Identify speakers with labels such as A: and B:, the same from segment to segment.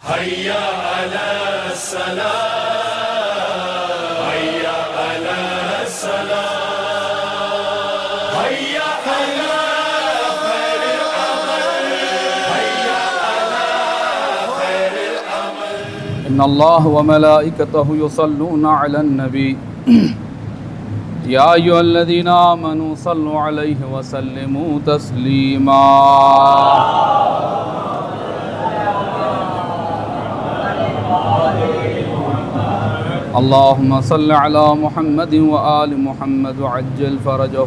A: حي على الصلاة حي على الصلاة حي على خير العمل حي على خير العمل.
B: إن الله وملائكته يصلون على النبي يا أيها الذين آمنوا صلوا عليه وسلموا تسليما. اللهم صل على محمد وآل محمد وعجل فرجه.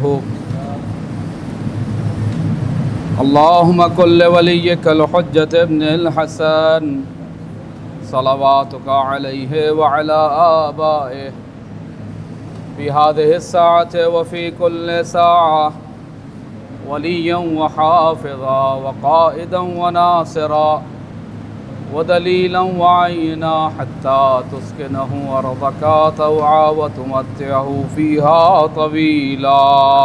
B: اللهم كن لوليك الحجة ابن الحسن صلواتك عليه وعلى آبائه في هذه الساعة وفي كل ساعة وليا وحافظا وقائدا وناصرا ودليلا وعينا حتى تسكنه أرضك طوعا وتمتعه فيها طويلا.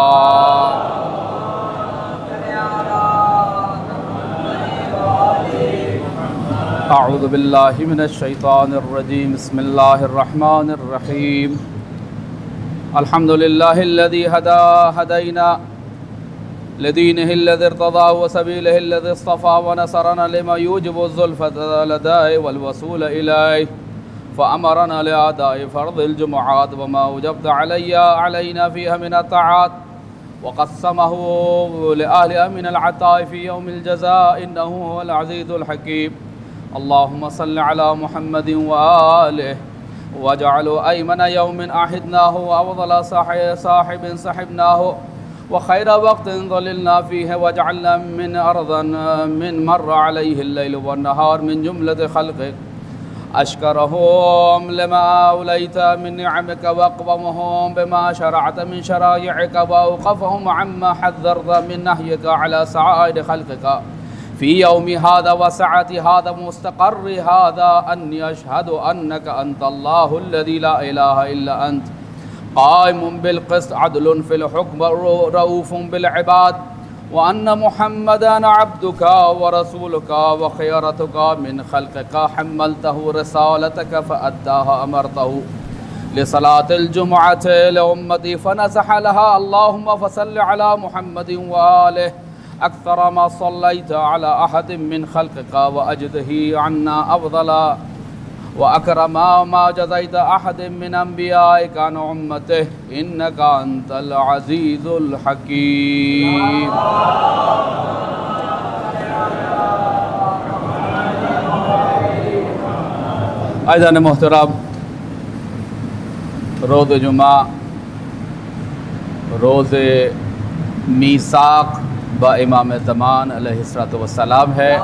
B: أعوذ بالله من الشيطان الرجيم. بسم الله الرحمن الرحيم. الحمد لله الذي هدينا لدينه الذي ارتضى وسبيله الذي اصطفى ونصرنا لما يوجب الزلفة لديه والوصول إليه فأمرنا لأداء فرض الجمعات وما أوجبت علينا فيها من الطاعات وقسمه لأهلها من العطاء في يوم الجزاء إنه هو العزيز الحكيم. اللهم صل على محمد وآله واجعلوا أيمن يوم أحدناه وأفضل صاحب صحبناه وخير وقت ظللنا فيه واجعلنا من أرضا من مر عليه الليل والنهار من جملة خلقك أشكرهم لما أوليت من نعمك وأقومهم بما شرعت من شرائعك وأوقفهم عما حذرت من نهيك على سعائر خلقك في يوم هذا وسعة هذا مستقر هذا أني أشهد أنك أنت الله الذي لا إله إلا أنت قائم بالقسط عدل في الحكم رؤوف بالعباد وأن محمدًا عبدك ورسولك وخيرتك من خلقك حملته رسالتك فأداها أمرته لصلاة الجمعة لأمتي فنسح لها. اللهم فصل على محمد وآله أكثر ما صليت على أحد من خلقك وأجده عنا أفضل وأكرم ما جزيت أحد من أنبيائك عن أمته إنك أنت العزيز الحكيم. عزیزان محترم، روز جمعہ روز میثاق با امام زمان علیہ السلام ہے.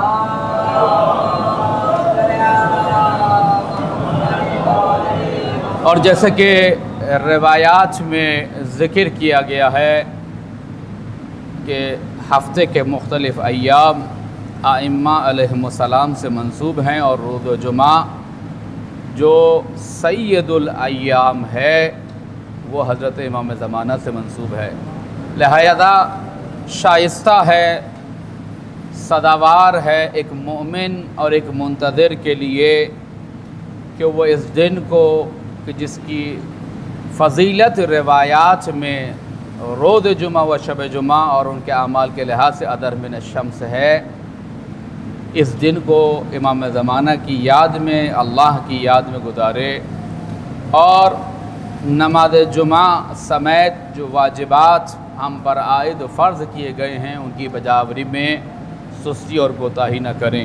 B: اور جیسے کہ روایات میں ذکر کیا گیا ہے کہ ہفتے کے مختلف ایام ائمہ علیہم السلام سے منسوب ہیں اور روز جمعہ جو سید الایام ہے وہ حضرت امام زمانہ سے منسوب ہے. لہذا شائستہ ہے، سزاوار ہے ایک مومن اور ایک منتظر کے لیے کہ وہ اس دن کو کہ جس کی فضیلت روایات میں روز جمعہ و شب جمعہ اور ان کے اعمال کے لحاظ سے ادر من الشمس ہے، اس دن کو امام زمانہ کی یاد میں، اللہ کی یاد میں گزارے اور نماز جمعہ سمیت جو واجبات ہم پر عائد و فرض کیے گئے ہیں ان کی بجاوری میں سستی اور کوتاہی نہ کریں.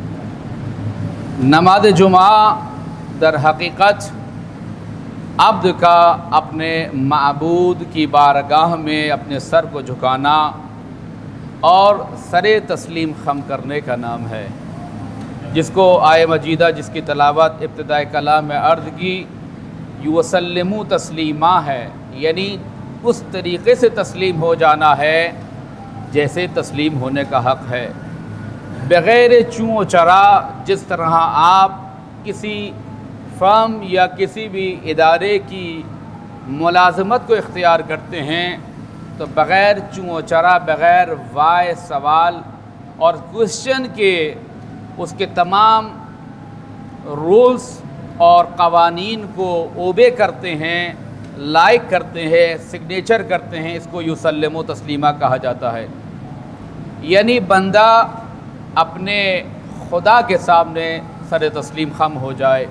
B: نماز جمعہ در حقیقت عبد کا اپنے معبود کی بارگاہ میں اپنے سر کو جھکانا اور سر تسلیم خم کرنے کا نام ہے، جس کو آیہ مجیدہ جس کی تلاوت ابتداء کلام میں عرض کی یوسلموا تسلیما ہے، یعنی اس طریقے سے تسلیم ہو جانا ہے جیسے تسلیم ہونے کا حق ہے، بغیر چوں و چرا. جس طرح آپ کسی فرم یا کسی بھی ادارے کی ملازمت کو اختیار کرتے ہیں تو بغیر چوں و چرا، بغیر وائے سوال اور کوشچن کے اس کے تمام رولز اور قوانین کو اوبے کرتے ہیں، لائک کرتے ہیں، سگنیچر کرتے ہیں، اس کو یسلم و تسلیمہ کہا جاتا ہے۔ یعنی بندہ اپنے خدا کے سامنے سر تسلیم خم ہو جائے۔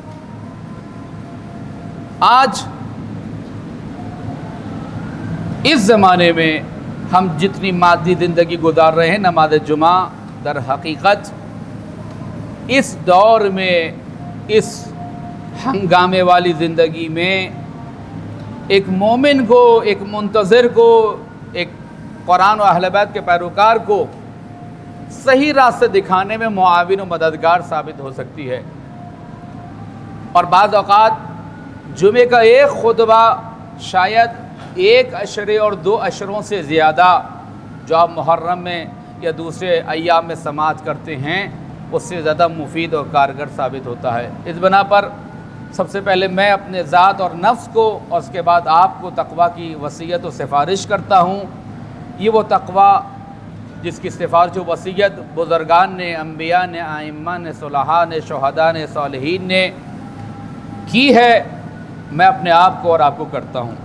B: آج اس زمانے میں ہم جتنی مادی زندگی گزار رہے ہیں، نماز جمعہ در حقیقت اس دور میں، اس ہنگامے والی زندگی میں ایک مومن کو، ایک منتظر کو، ایک قرآن و اہل بیت کے پیروکار کو صحیح راستے دکھانے میں معاون و مددگار ثابت ہو سکتی ہے۔ اور بعض اوقات جمعے کا ایک خطبہ شاید ایک عشرے اور 2 عشروں سے زیادہ جو آپ محرم میں یا دوسرے ایام میں سماعت کرتے ہیں، اس سے زیادہ مفید اور کارگر ثابت ہوتا ہے۔ اس بنا پر سب سے پہلے میں اپنے ذات اور نفس کو اور اس کے بعد آپ کو تقویٰ کی وصیت و سفارش کرتا ہوں۔ یہ وہ تقویٰ جس کی سفارش و وصیت بزرگان نے، انبیاء نے، ائمہ نے، صلحاء نے، شہداء نے، صالحین نے کی ہے، میں اپنے آپ کو اور آپ کو کرتا ہوں۔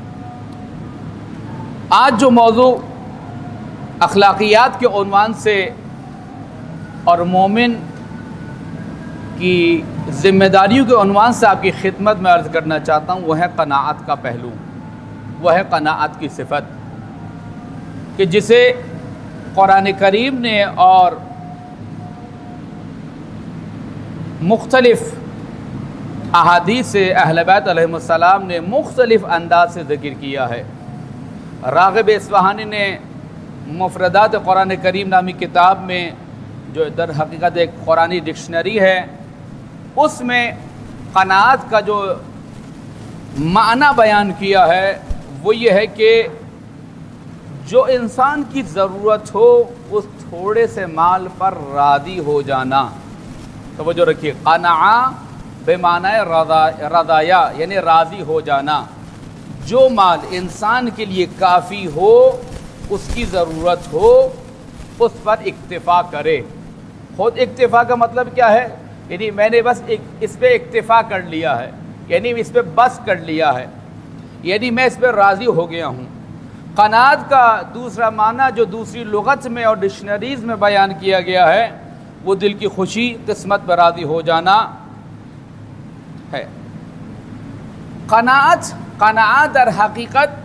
B: آج جو موضوع اخلاقیات کے عنوان سے اور مومن کی ذمہ داریوں کے عنوان سے آپ کی خدمت میں عرض کرنا چاہتا ہوں، وہ ہے قناعت کا پہلو، وہ ہے قناعت کی صفت، کہ جسے قرآن کریم نے اور مختلف احادیث اہل بیت علیہم السلام نے مختلف انداز سے ذکر کیا ہے۔ راغب اصفہانی نے مفردات قرآن کریم نامی کتاب میں، جو در حقیقت ایک قرآنی ڈکشنری ہے، اس میں قناعت کا جو معنی بیان کیا ہے وہ یہ ہے کہ جو انسان کی ضرورت ہو اس تھوڑے سے مال پر راضی ہو جانا۔ توجہ رکھیے، قناعہ بے معنی رضایا یعنی راضی ہو جانا۔ جو مال انسان کے لیے کافی ہو، اس کی ضرورت ہو، اس پر اکتفا کرے۔ خود اکتفا کا مطلب کیا ہے؟ یعنی میں نے بس اس پہ اکتفا کر لیا ہے، یعنی اس پہ بس کر لیا ہے، یعنی میں اس پہ راضی ہو گیا ہوں۔ قناعت کا دوسرا معنی جو دوسری لغت میں اور ڈکشنریز میں بیان کیا گیا ہے، وہ دل کی خوشی، قسمت پر راضی ہو جانا ہے۔ قناعت در حقیقت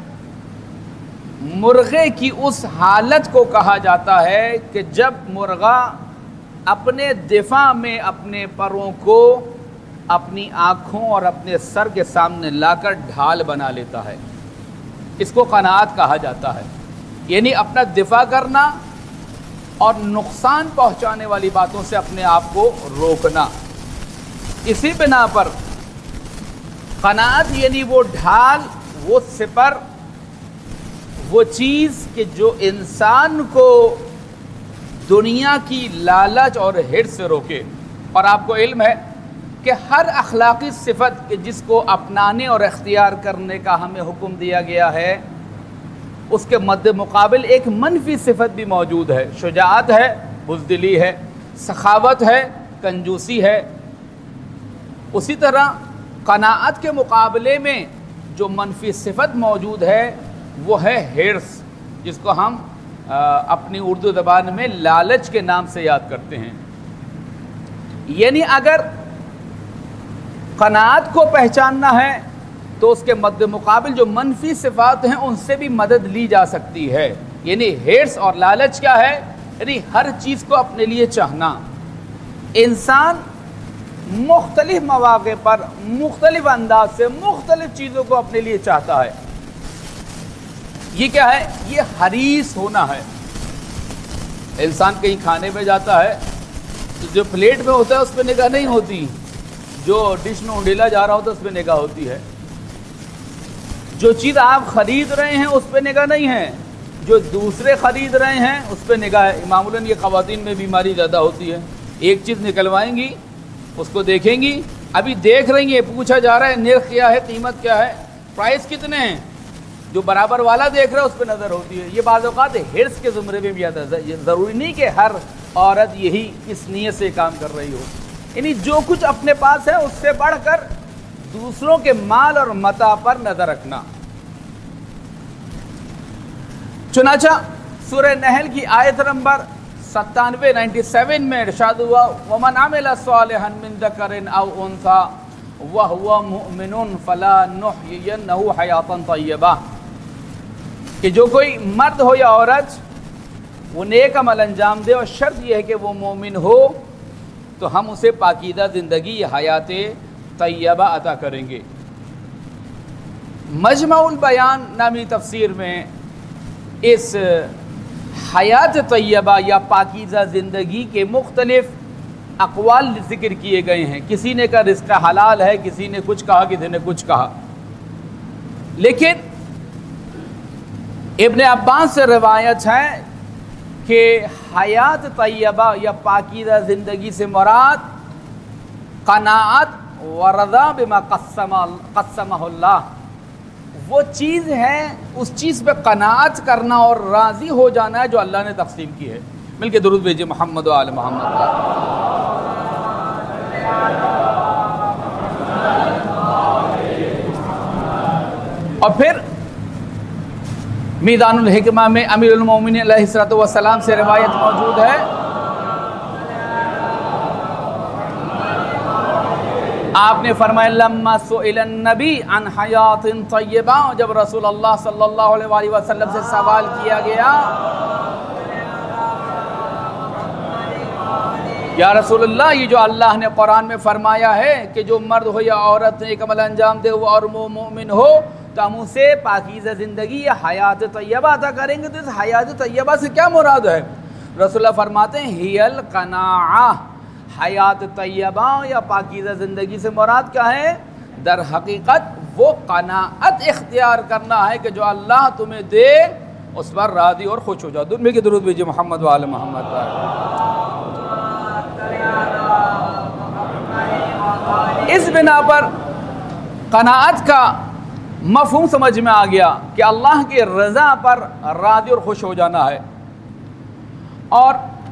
B: مرغے کی اس حالت کو کہا جاتا ہے کہ جب مرغا اپنے دفاع میں اپنے پروں کو اپنی آنکھوں اور اپنے سر کے سامنے لا کر ڈھال بنا لیتا ہے، اس کو قناعت کہا جاتا ہے۔ یعنی اپنا دفاع کرنا اور نقصان پہنچانے والی باتوں سے اپنے آپ کو روکنا۔ اسی بنا پر قناعت یعنی وہ ڈھال، وہ سپر، وہ چیز کہ جو انسان کو دنیا کی لالچ اور ہرس سے روکے۔ اور آپ کو علم ہے کہ ہر اخلاقی صفت کہ جس کو اپنانے اور اختیار کرنے کا ہمیں حکم دیا گیا ہے، اس کے مد مقابل ایک منفی صفت بھی موجود ہے۔ شجاعت ہے، بزدلی ہے، سخاوت ہے، کنجوسی ہے۔ اسی طرح قناعت کے مقابلے میں جو منفی صفت موجود ہے وہ ہے ہرس، جس کو ہم اپنی اردو زبان میں لالچ کے نام سے یاد کرتے ہیں۔ یعنی اگر قناعت کو پہچاننا ہے تو اس کے مد مقابل جو منفی صفات ہیں ان سے بھی مدد لی جا سکتی ہے۔ یعنی ہرس اور لالچ کیا ہے؟ یعنی ہر چیز کو اپنے لیے چاہنا۔ انسان مختلف مواقع پر مختلف انداز سے مختلف چیزوں کو اپنے لیے چاہتا ہے۔ یہ کیا ہے؟ یہ حریص ہونا ہے۔ انسان کہیں کھانے میں جاتا ہے تو جو پلیٹ میں ہوتا ہے اس پہ نگاہ نہیں ہوتی، جو ڈش میں انڈیلا جا رہا ہوتا ہے اس پہ نگاہ ہوتی ہے۔ جو چیز آپ خرید رہے ہیں اس پہ نگاہ نہیں ہے، جو دوسرے خرید رہے ہیں اس پہ نگاہ ہے۔ معمولاً یہ خواتین میں بیماری زیادہ ہوتی ہے، ایک چیز نکلوائیں گی، اس کو دیکھیں گی، ابھی دیکھ رہی ہیں، پوچھا جا رہا ہے نرخ کیا ہے، قیمت کیا ہے، پرائس کتنے ہیں، جو برابر والا دیکھ رہا ہے اس پہ نظر ہوتی ہے۔ یہ بعض اوقات ہرس کے زمرے میں بھی آتا ہے۔ یہ ضروری نہیں کہ ہر عورت یہی اس نیت سے کام کر رہی ہو، یعنی جو کچھ اپنے پاس ہے اس سے بڑھ کر دوسروں کے مال اور متاع پر نظر رکھنا۔ چنانچہ سورہ نحل کی آیت نمبر 97 میں ارشاد ہوا وَمَنْ عَمِلَ صَالِحًا مِّن ذَكَرٍ أَوْ أُنثَىٰ وَهُوَ مُؤْمِنٌ فَلَا نُحْيِيَنَّهُ حَيَاةً طَيِّبَةً کہ جو کوئی مرد ہو یا عورت وہ نیک عمل انجام دے اور شرط یہ ہے کہ وہ مومن ہو تو ہم اسے پاکیزہ زندگی حیات طیبہ عطا کریں گے۔ مجمع البیان نامی تفسیر میں اس حیات طیبہ یا پاکیزہ زندگی کے مختلف اقوال ذکر کیے گئے ہیں۔ کسی نے کہا رزق حلال ہے، کسی نے کچھ کہا، کسی نے کچھ کہا، لیکن ابن عباس سے روایت ہے کہ حیات طیبہ یا پاکیزہ زندگی سے مراد قناعت ورضا بما قسمہ اللہ، وہ چیز ہے اس چیز پہ قناعت کرنا اور راضی ہو جانا ہے جو اللہ نے تقسیم کی ہے۔ مل کے درود بھیجیے محمد و آل محمد۔ اور پھر میدان الحکمہ میں امیر المومنین علیہ الصلوۃ والسلام سے روایت موجود ہے، آپ نے فرمایا لما سئل النبی عن حیات طیبہ، جب رسول اللہ صلی اللہ علیہ وآلہ وسلم سے سوال کیا گیا یا رسول اللہ یہ جو اللہ نے قرآن میں فرمایا ہے کہ جو مرد ہو یا عورت ایک عمل انجام دے اور وہ مومن ہو تو ہم اسے پاکیزہ زندگی یا حیات طیبہ عطا کریں گے، تو اس حیات طیبہ سے کیا مراد ہے؟ رسول اللہ فرماتے ہیں ہی القناعہ، حیات طیبہ یا پاکیزہ زندگی سے مراد کیا ہے؟ در حقیقت وہ قناعت اختیار کرنا ہے کہ جو اللہ تمہیں دے اس پر راضی اور خوش ہو جاؤ۔ دنیا کی درود بھیجیے محمد و آل محمد۔ اس بنا پر قناعت کا مفہوم سمجھ میں آ گیا کہ اللہ کی رضا پر راضی اور خوش ہو جانا ہے، اور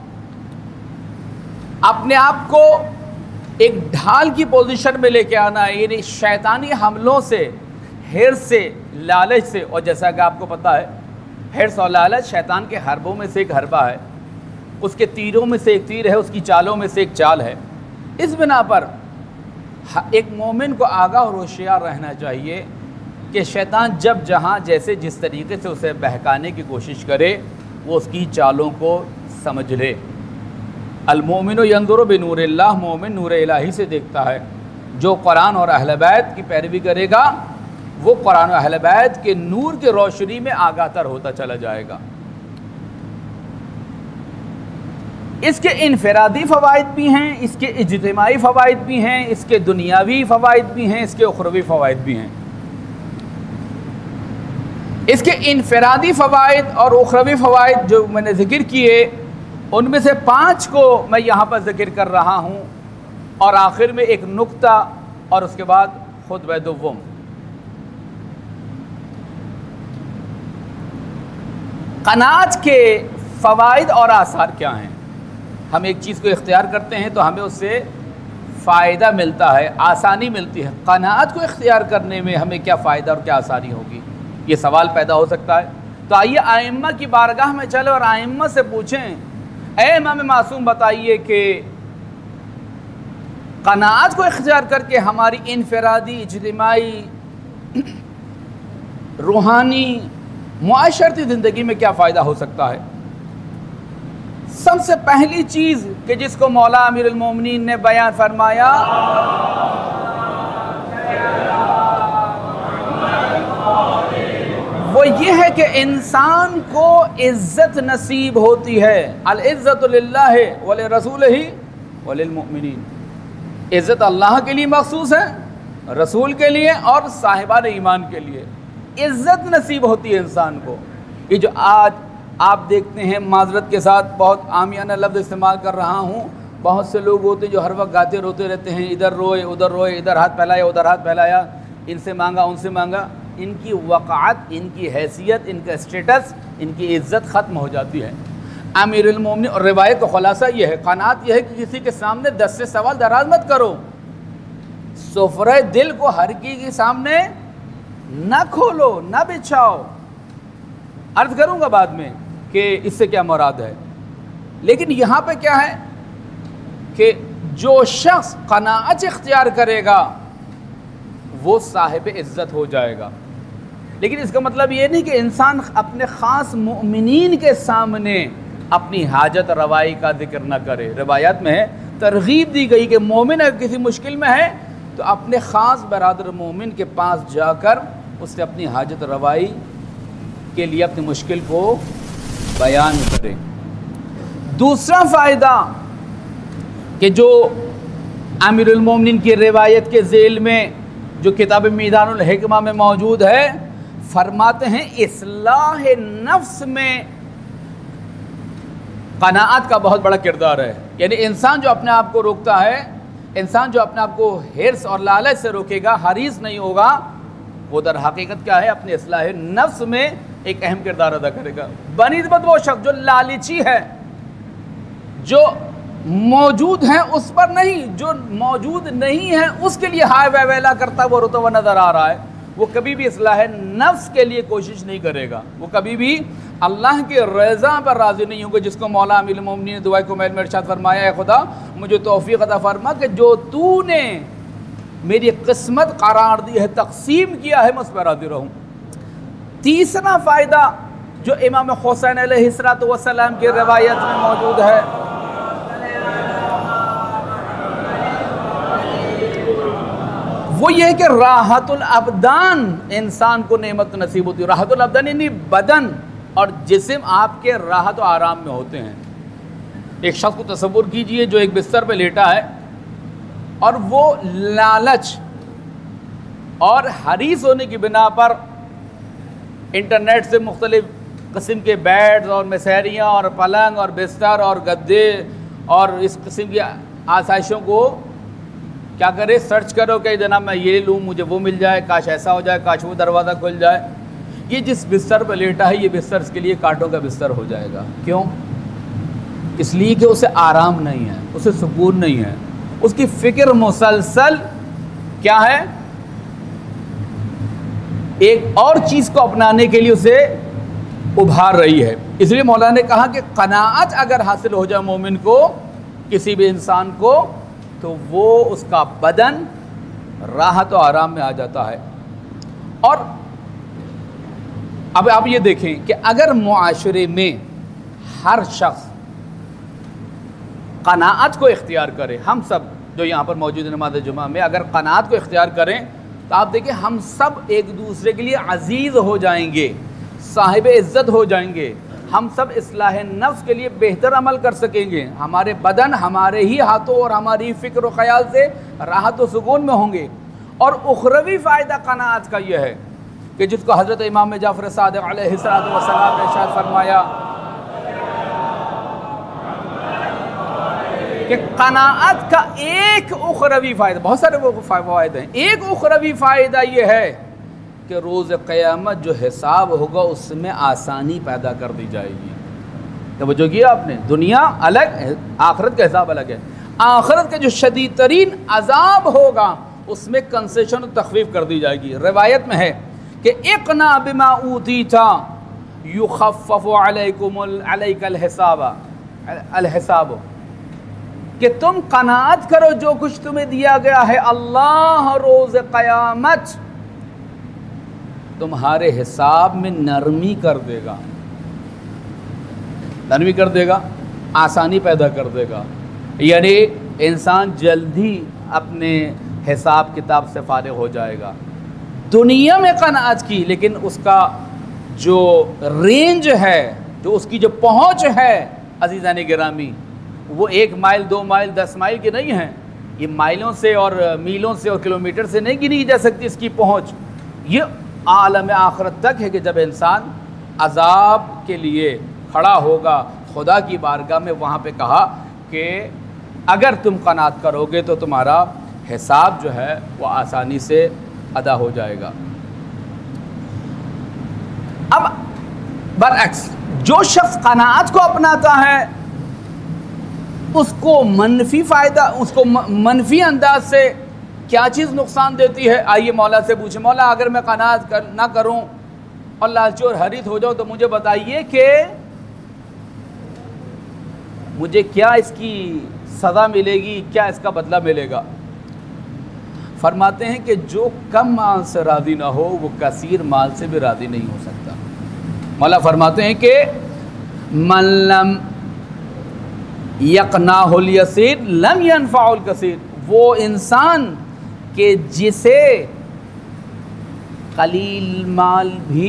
B: اپنے آپ کو ایک ڈھال کی پوزیشن میں لے کے آنا ہے، یعنی شیطانی حملوں سے، حرص سے، لالچ سے، اور جیسا کہ آپ کو پتہ ہے حرص اور لالچ شیطان کے حربوں میں سے ایک حربہ ہے، اس کے تیروں میں سے ایک تیر ہے، اس کی چالوں میں سے ایک چال ہے۔ اس بنا پر ایک مومن کو آگاہ اور ہوشیار رہنا چاہیے کہ شیطان جب جہاں جیسے جس طریقے سے اسے بہکانے کی کوشش کرے وہ اس کی چالوں کو سمجھ لے۔ المومن ینظر بنور اللہ، مومن نور الہی سے دیکھتا ہے۔ جو قرآن اور اہل بیت کی پیروی کرے گا وہ قرآن اور اہل بیت کے نور کی روشنی میں آگاہ تر ہوتا چلا جائے گا۔ اس کے انفرادی فوائد بھی ہیں، اس کے اجتماعی فوائد بھی ہیں، اس کے دنیاوی فوائد بھی ہیں، اس کے اخروی فوائد بھی ہیں۔ اس کے انفرادی فوائد اور اخروی فوائد جو میں نے ذکر کیے ان میں سے 5 کو میں یہاں پر ذکر کر رہا ہوں، اور آخر میں ایک نقطہ اور اس کے بعد خطبہ دوم۔ قناعت کے فوائد اور آثار کیا ہیں؟ ہم ایک چیز کو اختیار کرتے ہیں تو ہمیں اس سے فائدہ ملتا ہے، آسانی ملتی ہے۔ قناعت کو اختیار کرنے میں ہمیں کیا فائدہ اور کیا آسانی ہوگی، یہ سوال پیدا ہو سکتا ہے۔ تو آئیے ائمہ کی بارگاہ میں چلے اور ائمہ سے پوچھیں، اے امام معصوم بتائیے کہ قناعت کو اختیار کر کے ہماری انفرادی، اجتماعی، روحانی، معاشرتی زندگی میں کیا فائدہ ہو سکتا ہے؟ سب سے پہلی چیز کہ جس کو مولا امیر المومنین نے بیان فرمایا وہ یہ ہے کہ انسان کو عزت نصیب ہوتی ہے۔ العزت للہ ولرسولہ وللمؤمنین، عزت اللہ کے لیے مخصوص ہے، رسول کے لیے اور صاحبان ایمان کے لیے عزت نصیب ہوتی ہے انسان کو۔ یہ جو آج آپ دیکھتے ہیں، معذرت کے ساتھ بہت عامیانہ لفظ استعمال کر رہا ہوں، بہت سے لوگ ہوتے ہیں جو ہر وقت گاتے روتے رہتے ہیں، ادھر روئے ادھر روئے، ادھر ہاتھ پھیلایا ادھر ہاتھ پھیلایا، ان سے مانگا ان سے مانگا۔ ان کی وقعت، ان کی حیثیت، ان کا اسٹیٹس، ان کی عزت ختم ہو جاتی ہے۔ امیر المومنین، اور روایت کا خلاصہ یہ ہے، قناعت یہ ہے کہ کسی کے سامنے 10 سے سوال دراز مت کرو، سفرہ دل کو ہر کی کے سامنے نہ کھولو، نہ بچھاؤ۔ عرض کروں گا بعد میں کہ اس سے کیا مراد ہے، لیکن یہاں پہ کیا ہے کہ جو شخص قناعت اختیار کرے گا وہ صاحب عزت ہو جائے گا۔ لیکن اس کا مطلب یہ نہیں کہ انسان اپنے خاص مؤمنین کے سامنے اپنی حاجت روائی کا ذکر نہ کرے۔ روایات میں ہے، ترغیب دی گئی کہ مومن اگر کسی مشکل میں ہے تو اپنے خاص برادر مومن کے پاس جا کر اس سے اپنی حاجت روائی کے لیے اپنی مشکل کو بیان کرے۔ دوسرا فائدہ کہ جو امیر المومنین کی روایت کے ذیل میں جو کتاب میدان الحکمہ میں موجود ہے، فرماتے ہیں اصلاح نفس میں قناعت کا بہت بڑا کردار ہے۔ یعنی انسان جو اپنے آپ کو روکتا ہے، انسان جو اپنے آپ کو حرص اور لالچ سے روکے گا، حریص نہیں ہوگا، وہ در حقیقت کیا ہے، اپنے اصلاح نفس میں ایک اہم کردار ادا کرے گا۔ بنسبت وہ شخص جو لالچی ہے، جو موجود ہیں اس پر نہیں، جو موجود نہیں ہے اس کے لیے ہائے وے ویلا کرتا وہ روتا ہوا نظر آ رہا ہے، وہ کبھی بھی اصلاح نفس کے لیے کوشش نہیں کرے گا، وہ کبھی بھی اللہ کی رضا پر راضی نہیں ہوگا، جس کو مولا امیر المومنین نے دعائے کو میں ارشاد فرمایا، اے خدا مجھے توفیق عطا فرما کہ جو تو نے میری قسمت قرار دی ہے، تقسیم کیا ہے، میں اس پر راضی رہوں۔ تیسرا فائدہ جو امام حسین علیہ السلام کی روایت میں موجود ہے، وہ یہ کہ راحت الابدان انسان کو نعمت نصیب ہوتی ہے۔ راحت الابدان یعنی بدن اور جسم آپ کے راحت و آرام میں ہوتے ہیں۔ ایک شخص کو تصور کیجئے جو ایک بستر پہ لیٹا ہے اور وہ لالچ اور حریص ہونے کی بنا پر انٹرنیٹ سے مختلف قسم کے بیڈز اور مسہریاں اور پلنگ اور بستر اور گدے اور اس قسم کی آسائشوں کو کیا کرے، سرچ کرو کہ جناب میں یہ لوں، مجھے وہ مل جائے، کاش ایسا ہو جائے، کاش وہ دروازہ کھل جائے۔ یہ جس بستر پہ لیٹا ہے یہ بستر اس کے لیے کانٹوں کا بستر ہو جائے گا۔ کیوں؟ اس لیے کہ اسے آرام نہیں ہے، اسے سکون نہیں ہے، اس کی فکر مسلسل کیا ہے، ایک اور چیز کو اپنانے کے لیے اسے ابھار رہی ہے۔ اس لیے مولانا نے کہا کہ قناعت اگر حاصل ہو جائے مومن کو، کسی بھی انسان کو، تو وہ اس کا بدن راحت و آرام میں آ جاتا ہے۔ اور اب آپ یہ دیکھیں کہ اگر معاشرے میں ہر شخص قناعت کو اختیار کرے، ہم سب جو یہاں پر موجود نماز جمعہ میں اگر قناعت کو اختیار کریں تو آپ دیکھیں ہم سب ایک دوسرے کے لیے عزیز ہو جائیں گے، صاحب عزت ہو جائیں گے، ہم سب اصلاح نفس کے لیے بہتر عمل کر سکیں گے، ہمارے بدن ہمارے ہی ہاتھوں اور ہماری فکر و خیال سے راحت و سکون میں ہوں گے۔ اور اخروی فائدہ قناعت کا یہ ہے کہ جس کو حضرت امام جعفر صادق علیہ السلام نے ارشاد فرمایا کہ قناعت کا ایک اخروی فائدہ، بہت سارے وہ فوائد ہیں، ایک اخروی فائدہ یہ ہے کہ روز قیامت جو حساب ہوگا اس میں آسانی پیدا کر دی جائے گی۔ توجہ کیا آپ نے، دنیا الگ، آخرت کا حساب الگ ہے۔ آخرت کا جو شدید ترین عذاب ہوگا اس میں کنسیشن و تخفیف کر دی جائے گی۔ روایت میں ہے کہ اقنا بما اوتیت یخفف علیک الحساب، کہ تم قناعت کرو جو کچھ تمہیں دیا گیا ہے، اللہ روز قیامت تمہارے حساب میں نرمی کر دے گا، نرمی کر دے گا، آسانی پیدا کر دے گا۔ یعنی انسان جلدی اپنے حساب کتاب سے فارغ ہو جائے گا۔ دنیا میں قناعت کی، لیکن اس کا جو رینج ہے، جو اس کی جو پہنچ ہے عزیزان گرامی، وہ 1 مائل 2 مائل 10 مائل کی نہیں ہے، یہ مائلوں سے اور میلوں سے اور کلومیٹر سے نہیں گنی جا سکتی اس کی پہنچ۔ یہ عالم آخرت تک ہے کہ جب انسان عذاب کے لیے کھڑا ہوگا خدا کی بارگاہ میں، وہاں پہ کہا کہ اگر تم قناعت کرو گے تو تمہارا حساب جو ہے وہ آسانی سے ادا ہو جائے گا۔ اب برعکس جو شخص قناعت کو اپناتا ہے اس کو منفی فائدہ، اس کو منفی انداز سے کیا چیز نقصان دیتی ہے؟ آئیے مولا سے پوچھیں، مولا اگر میں قناعت نہ کروں اور لالچی اور حریص ہو جاؤں تو مجھے بتائیے کہ مجھے کیا اس کی سزا ملے گی، کیا اس کا بدلہ ملے گا؟ فرماتے ہیں کہ جو کم مال سے راضی نہ ہو وہ کثیر مال سے بھی راضی نہیں ہو سکتا۔ مولا فرماتے ہیں کہ من لم یقنعہ الیسیر لم ینفعہ الکثیر، وہ انسان کہ جسے قلیل مال بھی،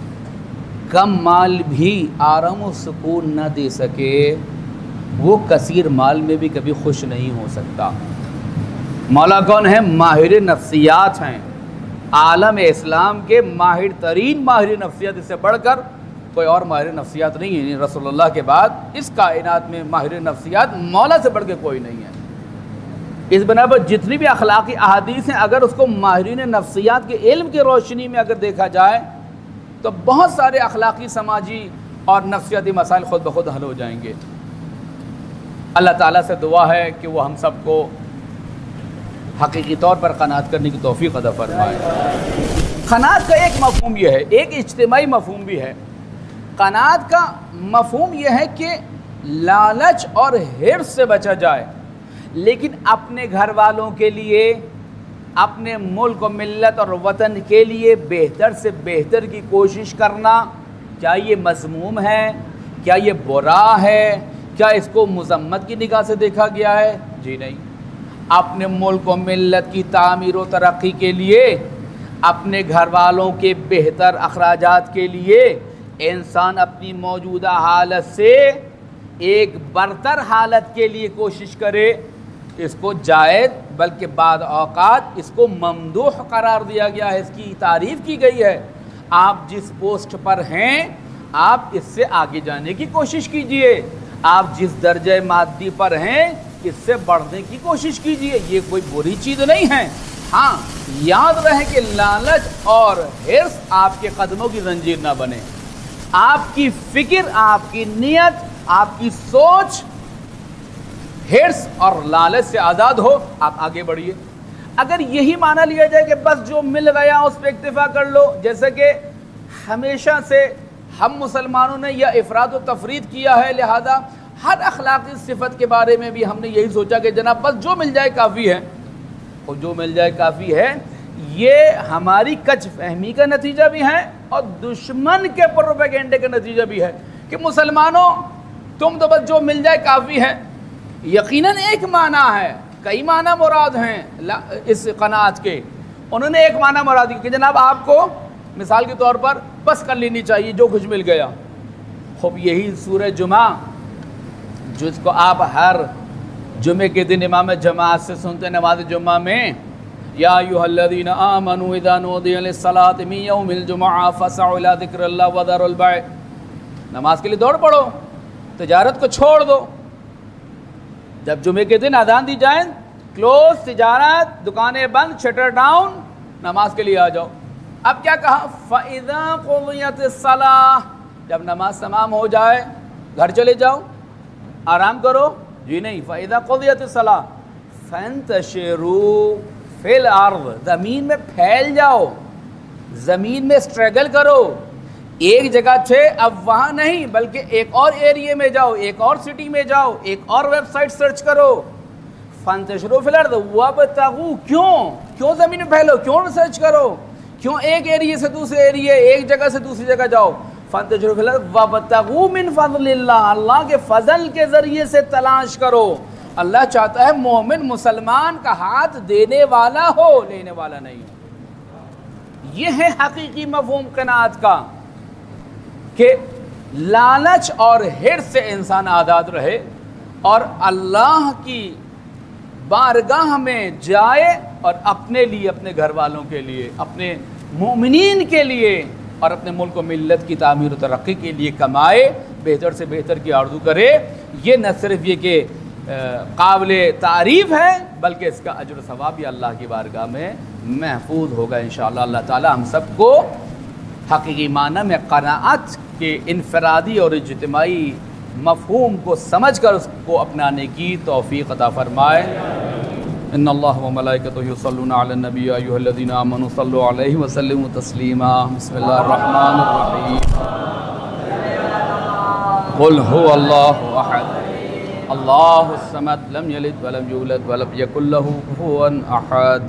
B: کم مال بھی آرام و سکون نہ دے سکے، وہ کثیر مال میں بھی کبھی خوش نہیں ہو سکتا۔ مولا کون ہے؟ ماہر نفسیات ہیں، عالم اسلام کے ماہر ترین ماہر نفسیات، اس سے بڑھ کر کوئی اور ماہر نفسیات نہیں ہے۔ رسول اللہ کے بعد اس کائنات میں ماہر نفسیات مولا سے بڑھ کے کوئی نہیں ہے۔ اس بنا پر جتنی بھی اخلاقی احادیث ہیں اگر اس کو ماہرین نفسیات کے علم کی روشنی میں اگر دیکھا جائے تو بہت سارے اخلاقی، سماجی اور نفسیاتی مسائل خود بخود حل ہو جائیں گے۔ اللہ تعالیٰ سے دعا ہے کہ وہ ہم سب کو حقیقی طور پر قناعت کرنے کی توفیق عطا فرمائے۔ قناعت کا ایک مفہوم یہ ہے، ایک اجتماعی مفہوم بھی ہے۔ قناعت کا مفہوم یہ ہے کہ لالچ اور حرص سے بچا جائے، لیکن اپنے گھر والوں کے لیے، اپنے ملک و ملت اور وطن کے لیے بہتر سے بہتر کی کوشش کرنا، کیا یہ مذموم ہے؟ کیا یہ برا ہے؟ کیا اس کو مذمت کی نگاہ سے دیکھا گیا ہے؟ جی نہیں۔ اپنے ملک و ملت کی تعمیر و ترقی کے لیے، اپنے گھر والوں کے بہتر اخراجات کے لیے انسان اپنی موجودہ حالت سے ایک برتر حالت کے لیے کوشش کرے، اس کو جائز بلکہ بعض اوقات اس کو ممدوح قرار دیا گیا ہے، اس کی تعریف کی گئی ہے۔ آپ جس پوسٹ پر ہیں آپ اس سے آگے جانے کی کوشش کیجئے، آپ جس درجہ مادی پر ہیں اس سے بڑھنے کی کوشش کیجئے، یہ کوئی بری چیز نہیں ہے۔ ہاں یاد رہے کہ لالچ اور حرص آپ کے قدموں کی زنجیر نہ بنے، آپ کی فکر، آپ کی نیت، آپ کی سوچ حرص اور لالچ سے آزاد ہو، آپ آگے بڑھیے۔ اگر یہی معنی لیا جائے کہ بس جو مل گیا اس پہ اکتفا کر لو، جیسے کہ ہمیشہ سے ہم مسلمانوں نے یہ افراد و تفرید کیا ہے، لہذا ہر اخلاقی صفت کے بارے میں بھی ہم نے یہی سوچا کہ جناب بس جو مل جائے کافی ہے، اور جو مل جائے کافی ہے، یہ ہماری کچ فہمی کا نتیجہ بھی ہے اور دشمن کے پروپیگنڈے کا نتیجہ بھی ہے کہ مسلمانوں تم تو بس جو مل جائے کافی ہے۔ یقیناً ایک معنی ہے، کئی معنی مراد ہیں اس قناعت کے۔ انہوں نے ایک معنی مراد کی کہ جناب آپ کو مثال کے طور پر بس کر لینی چاہیے جو کچھ مل گیا۔ خوب یہی سورہ جمعہ جس کو آپ ہر جمعے کے دن امام جماعت سے سنتے نماز جمعہ میں، یا ایھا الذین آمنوا اذا نودی للصلاۃ من یوم الجمعہ فاسعوا الی ذکر اللہ وذروا البیع، نماز کے لیے دوڑ پڑو، تجارت کو چھوڑ دو۔ جب جمعے کے دن اذان دی جائے، کلوز، تجارت، دکانیں بند، شٹر ڈاؤن، نماز کے لیے آ جاؤ۔ اب کیا کہا؟ فَإِذَا قُضِيَتِ الصَّلَاةُ، جب نماز تمام ہو جائے گھر چلے جاؤ، آرام کرو؟ جی نہیں، فَإِذَا قُضِيَتِ الصَّلَاةُ فَانتَشِرُوا فِي الْأَرْضِ، زمین میں پھیل جاؤ، زمین میں اسٹرگل کرو، ایک جگہ تھے اب وہاں نہیں بلکہ ایک اور ایریے میں جاؤ، ایک اور سٹی میں جاؤ، ایک اور ویب سائٹ سرچ کرو۔ فَانتَشِرُوا فِي الْأَرْضِ وَابْتَغُوا، کیوں زمین میں پھیلو، کیوں ریسرچ کرو، کیوں ایک ایریے سے دوسرے ایریے، ایک جگہ سے دوسری جگہ جاؤ؟ فَانتَشِرُوا فِي الْأَرْضِ وَابْتَغُوا مِنْ فَضْلِ اللَّهِ، اللہ کے فضل کے ذریعے سے تلاش کرو۔ اللہ چاہتا ہے مومن مسلمان کا ہاتھ دینے والا ہو، لینے والا نہیں ہو۔ یہ ہے حقیقی مفہوم قناعت کا کہ لالچ اور حرص سے انسان آزاد رہے اور اللہ کی بارگاہ میں جائے اور اپنے لیے، اپنے گھر والوں کے لیے، اپنے مومنین کے لیے اور اپنے ملک و ملت کی تعمیر و ترقی کے لیے کمائے، بہتر سے بہتر کی آرزو کرے۔ یہ نہ صرف یہ کہ قابل تعریف ہے بلکہ اس کا اجر و ثواب بھی اللہ کی بارگاہ میں محفوظ ہوگا انشاءاللہ۔ اللہ تعالی ہم سب کو حقیقی معنی میں قناعت کے انفرادی اور اجتماعی مفہوم کو سمجھ کر اس کو اپنانے کی توفیق عطا فرمائے۔ ان اللہ و ملائکتہ یصلون علی النبی یا ایھا الذین آمنوا صلوا علیہ وسلموا تسلیما۔ بسم اللہ الرحمن الرحیم۔ قل هو اللہ احد اللہ الصمد لم یلد ولم یولد ولم یکن لہ کفوا احد۔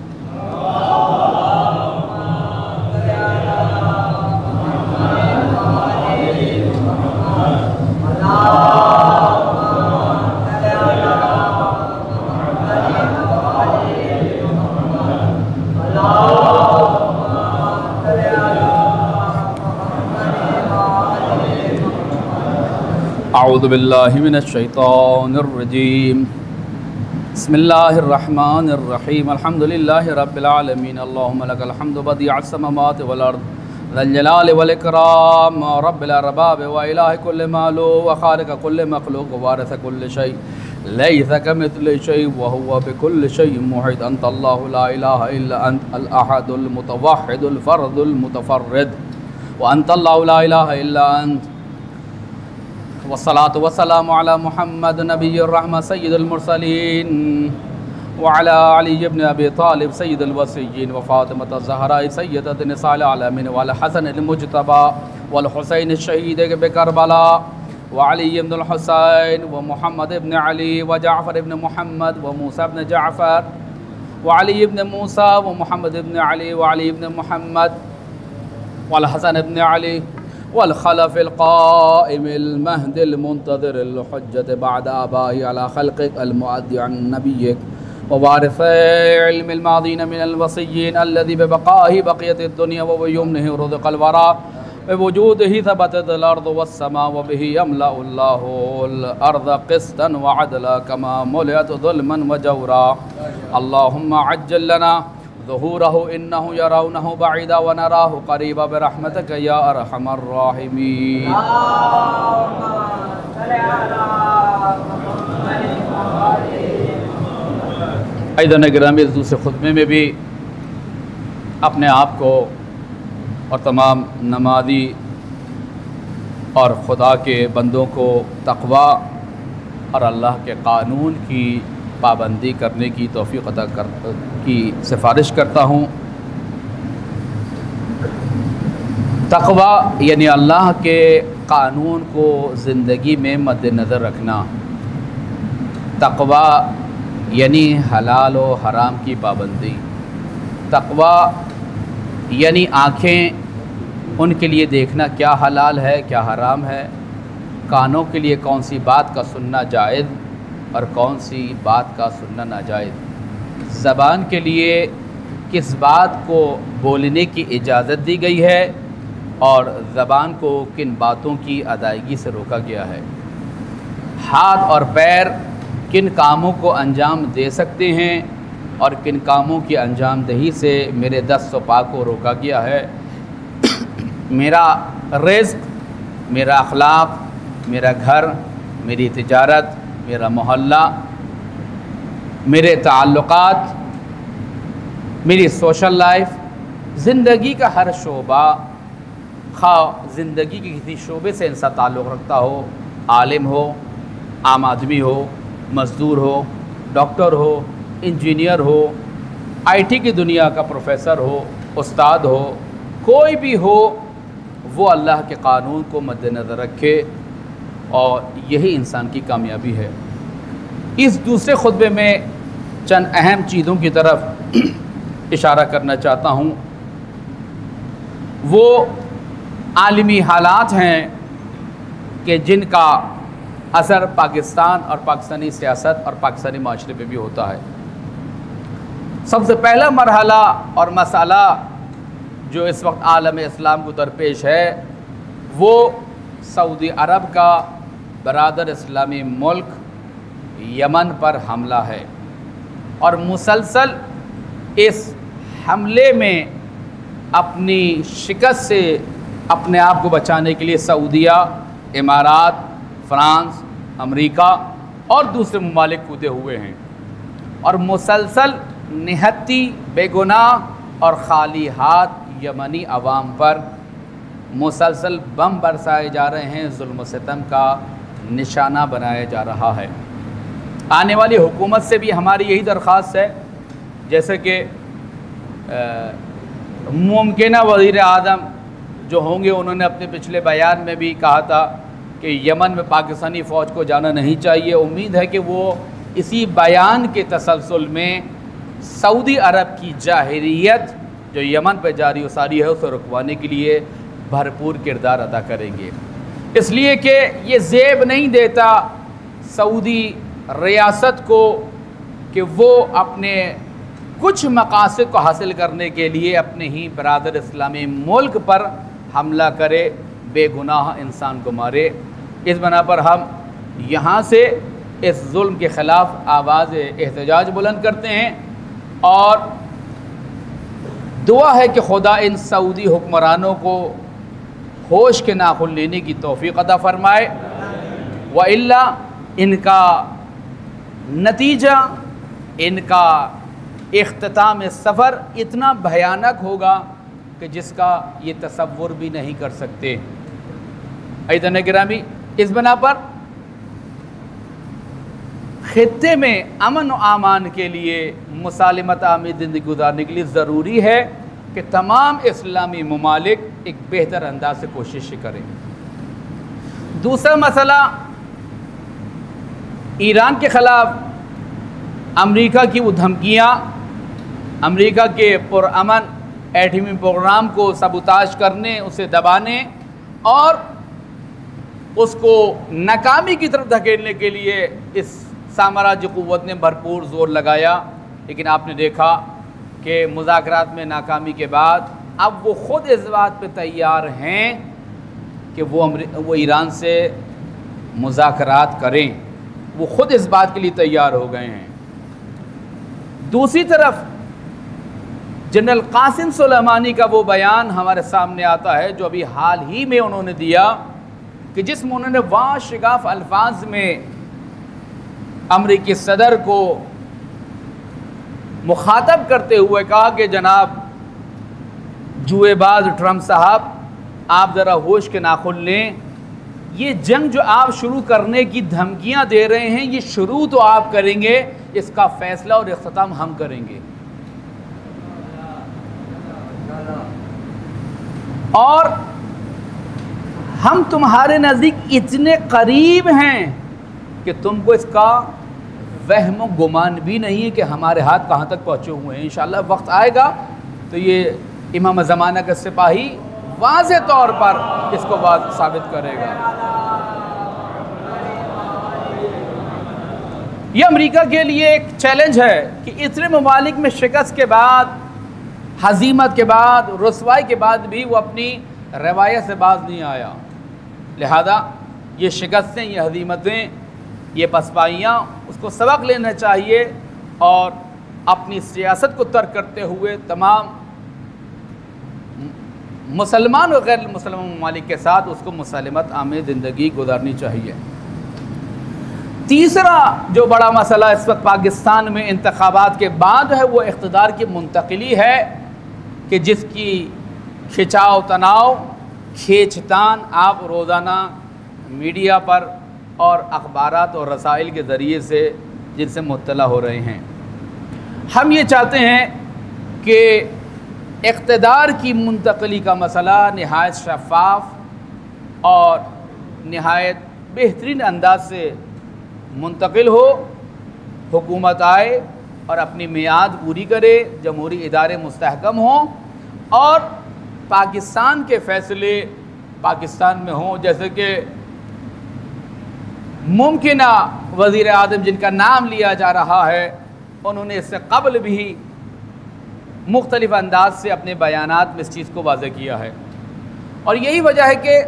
B: اعوذ باللہ من الشیطان الرجیم بسم اللہ الرحمن الرحیم الحمد للہ رب العالمین اللہم لک الحمد بدیع السماوات والارض ذا الجلال والاکرام رب الارباب والہ کل معلوم وخالق کل مخلوق ووارث کل شیء لیس کمثلہ شیء وہو بکل شیء محیط انت اللہ لا الہ الا انت الاحد المتوحد الفرد المتفرد وانت اللہ لا الہ الا انت والصلاة والسلام على محمد نبی الرحمة سید المرسلین وعلى علی بن ابی طالب سید الوصیین وفاطمة الزہراء سیدۃ نساء العالمین والحسن المجتبى والحسین الشہید بکربلاء وعلی بن الحسین ومحمد بن علی وجعفر بن محمد وموسى بن جعفر وعلی بن موسى ومحمد بن علی وعلی بن محمد والحسن بن علی والخلف القائم المهد المنتظر الحجة بعد آبائه على خلقك المؤدي عن نبيك ووارث علم الماضين من الوصيين الذي ببقائه بقيت الدنيا وبيمنه رزق الورى بوجوده ثبتت الأرض والسماء وبه يملأ الله الأرض قسطا وعدلا كما ملئت ظلما وجورا اللهم عجل لنا ظهوره إنه يرونه بعيدا ونراه قريبا برحمتك يا أرحم الراحمين۔ ایدن گرامی، اس دوسرے خطبے میں بھی اپنے آپ کو اور تمام نمازی اور خدا کے بندوں کو تقوی اور اللہ کے قانون کی پابندی کرنے کی توفیق عطا کی سفارش کرتا ہوں۔ تقوی یعنی اللہ کے قانون کو زندگی میں مد نظر رکھنا، تقوی یعنی حلال و حرام کی پابندی، تقوی یعنی آنکھیں ان کے لیے دیکھنا کیا حلال ہے کیا حرام ہے، کانوں کے لیے کون سی بات کا سننا جائز اور کون سی بات کا سننا ناجائز، زبان کے لیے کس بات کو بولنے کی اجازت دی گئی ہے اور زبان کو کن باتوں کی ادائیگی سے روکا گیا ہے، ہاتھ اور پیر کن کاموں کو انجام دے سکتے ہیں اور کن کاموں کی انجام دہی سے میرے دست و پا کو روکا گیا ہے، میرا رزق، میرا اخلاق، میرا گھر، میری تجارت، میرا محلہ، میرے تعلقات، میری سوشل لائف، زندگی کا ہر شعبہ، خواہ زندگی کے کسی شعبے سے انسان تعلق رکھتا ہو، عالم ہو، عام آدمی ہو، مزدور ہو، ڈاکٹر ہو، انجینئر ہو، آئی ٹی کی دنیا کا پروفیسر ہو، استاد ہو، کوئی بھی ہو، وہ اللہ کے قانون کو مد نظر رکھے اور یہی انسان کی کامیابی ہے۔ اس دوسرے خطبے میں چند اہم چیزوں کی طرف اشارہ کرنا چاہتا ہوں، وہ عالمی حالات ہیں کہ جن کا اثر پاکستان اور پاکستانی سیاست اور پاکستانی معاشرے پہ بھی ہوتا ہے۔ سب سے پہلا مرحلہ اور مسئلہ جو اس وقت عالم اسلام کو درپیش ہے وہ سعودی عرب کا برادر اسلامی ملک یمن پر حملہ ہے، اور مسلسل اس حملے میں اپنی شکست سے اپنے آپ کو بچانے کے لیے سعودیہ، امارات، فرانس، امریکہ اور دوسرے ممالک کودے ہوئے ہیں، اور مسلسل نہتی، بے گناہ اور خالی ہاتھ یمنی عوام پر مسلسل بم برسائے جا رہے ہیں، ظلم و ستم کا نشانہ بنایا جا رہا ہے۔ آنے والی حکومت سے بھی ہماری یہی درخواست ہے، جیسے کہ ممکنہ وزیر اعظم جو ہوں گے انہوں نے اپنے پچھلے بیان میں بھی کہا تھا کہ یمن میں پاکستانی فوج کو جانا نہیں چاہیے۔ امید ہے کہ وہ اسی بیان کے تسلسل میں سعودی عرب کی جاہلیت جو یمن پہ جاری و ساری ہے اسے رکوانے کے لیے بھرپور کردار ادا کریں گے، اس لیے کہ یہ زیب نہیں دیتا سعودی ریاست کو کہ وہ اپنے کچھ مقاصد کو حاصل کرنے کے لیے اپنے ہی برادر اسلامی ملک پر حملہ کرے، بے گناہ انسان کو مارے۔ اس بنا پر ہم یہاں سے اس ظلم کے خلاف آواز احتجاج بلند کرتے ہیں اور دعا ہے کہ خدا ان سعودی حکمرانوں کو ہوش کے ناخن لینے کی توفیق عطا فرمائے، وإلا ان کا نتیجہ، ان کا اختتام سفر اتنا بھیانک ہوگا کہ جس کا یہ تصور بھی نہیں کر سکتے۔ عزیزان گرامی، اس بنا پر خطے میں امن و امان کے لیے، مسالمت آمیز زندگی گزارنے کے لیے ضروری ہے کہ تمام اسلامی ممالک ایک بہتر انداز سے کوشش کریں۔ دوسرا مسئلہ ایران کے خلاف امریکہ کی وہ دھمکیاں، امریکہ کے پرامن ایٹمی پروگرام کو سبوتاژ کرنے، اسے دبانے اور اس کو ناکامی کی طرف دھکیلنے کے لیے اس سامراجی قوت نے بھرپور زور لگایا، لیکن آپ نے دیکھا کہ مذاکرات میں ناکامی کے بعد اب وہ خود اس بات پہ تیار ہیں کہ وہ ایران سے مذاکرات کریں، وہ خود اس بات کے لیے تیار ہو گئے ہیں۔ دوسری طرف جنرل قاسم سلیمانی کا وہ بیان ہمارے سامنے آتا ہے جو ابھی حال ہی میں انہوں نے دیا، کہ جس میں انہوں نے واشگاف الفاظ میں امریکی صدر کو مخاطب کرتے ہوئے کہا کہ جناب جوئے باز ٹرمپ صاحب، آپ ذرا ہوش کے ناخن لیں، یہ جنگ جو آپ شروع کرنے کی دھمکیاں دے رہے ہیں یہ شروع تو آپ کریں گے، اس کا فیصلہ اور اختتام ہم کریں گے، اور ہم تمہارے نزدیک اتنے قریب ہیں کہ تم کو اس کا وہم و گمان بھی نہیں ہے کہ ہمارے ہاتھ کہاں تک پہنچے ہوئے ہیں۔ انشاءاللہ وقت آئے گا تو یہ امام زمانہ کا سپاہی واضح طور پر اس کو ثابت کرے گا۔ یہ امریکہ کے لیے ایک چیلنج ہے کہ اتنے ممالک میں شکست کے بعد، ہزیمت کے بعد، رسوائی کے بعد بھی وہ اپنی روایت سے باز نہیں آیا، لہذا یہ شکستیں، یہ ہزیمتیں، یہ پسپائیاں اس کو سبق لینا چاہیے اور اپنی سیاست کو ترک کرتے ہوئے تمام مسلمان اور غیر مسلمان ممالک کے ساتھ اس کو مسالمت آمیز زندگی گزارنی چاہیے۔ تیسرا جو بڑا مسئلہ اس وقت پاکستان میں انتخابات کے بعد ہے وہ اقتدار کی منتقلی ہے، کہ جس کی کھچاؤ تناؤ، کھینچ تان آپ روزانہ میڈیا پر اور اخبارات اور رسائل کے ذریعے سے جن سے مطلع ہو رہے ہیں۔ ہم یہ چاہتے ہیں کہ اقتدار کی منتقلی کا مسئلہ نہایت شفاف اور نہایت بہترین انداز سے منتقل ہو، حکومت آئے اور اپنی میعاد پوری کرے، جمہوری ادارے مستحکم ہوں اور پاکستان کے فیصلے پاکستان میں ہوں، جیسے کہ ممکنہ وزیر اعظم جن کا نام لیا جا رہا ہے انہوں نے اس سے قبل بھی مختلف انداز سے اپنے بیانات میں اس چیز کو واضح کیا ہے، اور یہی وجہ ہے کہ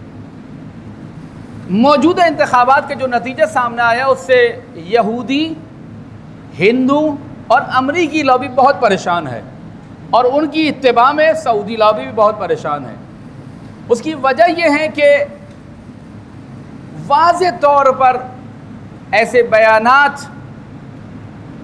B: موجودہ انتخابات کے جو نتیجہ سامنے آیا اس سے یہودی، ہندو اور امریکی لابی بہت پریشان ہے، اور ان کی اتباع میں سعودی لابی بھی بہت پریشان ہے۔ اس کی وجہ یہ ہے کہ واضح طور پر ایسے بیانات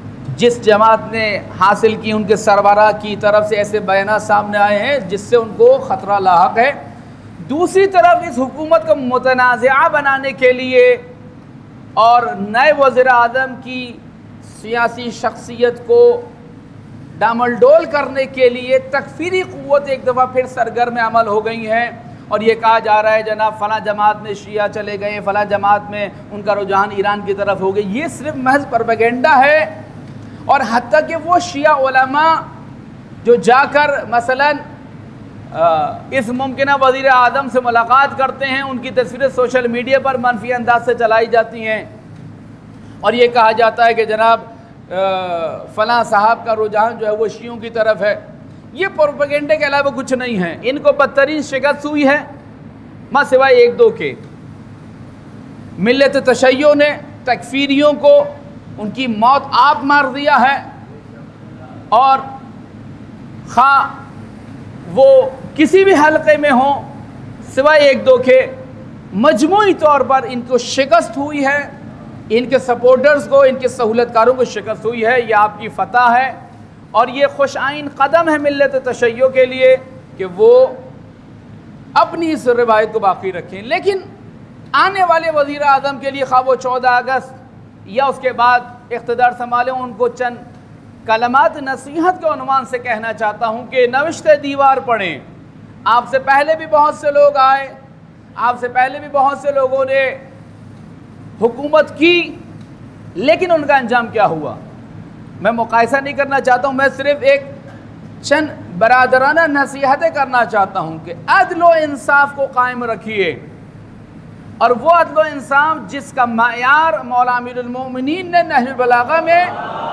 B: جس جماعت نے حاصل کی ان کے سربراہ کی طرف سے ایسے بیانات سامنے آئے ہیں جس سے ان کو خطرہ لاحق ہے۔ دوسری طرف اس حکومت کو متنازعہ بنانے کے لیے اور نئے وزیر اعظم کی سیاسی شخصیت کو ڈامل ڈول کرنے کے لیے تکفیری قوت ایک دفعہ پھر سرگرم عمل ہو گئی ہیں، اور یہ کہا جا رہا ہے جناب فلاں جماعت میں شیعہ چلے گئے، فلاں جماعت میں ان کا رجحان ایران کی طرف ہو گئی۔ یہ صرف محض پروپیگنڈا ہے، اور حتیٰ کہ وہ شیعہ علماء جو جا کر مثلاً اس ممکنہ وزیر اعظم سے ملاقات کرتے ہیں، ان کی تصویریں سوشل میڈیا پر منفی انداز سے چلائی جاتی ہیں، اور یہ کہا جاتا ہے کہ جناب فلاں صاحب کا رجحان جو ہے وہ شیعوں کی طرف ہے۔ یہ پروپیگنڈے کے علاوہ کچھ نہیں ہے۔ ان کو بدترین شکست ہوئی ہے ماں سوائے ایک دو کے۔ ملت تشیع نے تکفیریوں کو ان کی موت آپ مار دیا ہے، اور خواہ وہ کسی بھی حلقے میں ہوں سوائے ایک دو کے، مجموعی طور پر ان کو شکست ہوئی ہے، ان کے سپورٹرز کو، ان کے سہولت کاروں کو شکست ہوئی ہے۔ یہ آپ کی فتح ہے، اور یہ خوش آئین قدم ہے ملت تشیع کے لیے کہ وہ اپنی اس روایت کو باقی رکھیں۔ لیکن آنے والے وزیر اعظم کے لیے خواہ وہ 14 اگست یا اس کے بعد اقتدار سنبھالیں، ان کو چند کلمات نصیحت کے عنوان سے کہنا چاہتا ہوں کہ نوشتہ دیوار پڑھیں۔ آپ سے پہلے بھی بہت سے لوگ آئے، آپ سے پہلے بھی بہت سے لوگوں نے حکومت کی، لیکن ان کا انجام کیا ہوا؟ میں مقایسہ نہیں کرنا چاہتا ہوں، میں صرف ایک چند برادرانہ نصیحتیں کرنا چاہتا ہوں کہ عدل و انصاف کو قائم رکھیے، اور وہ عدل و انصاف جس کا معیار مولا امیر المومنین نے نہج البلاغہ میں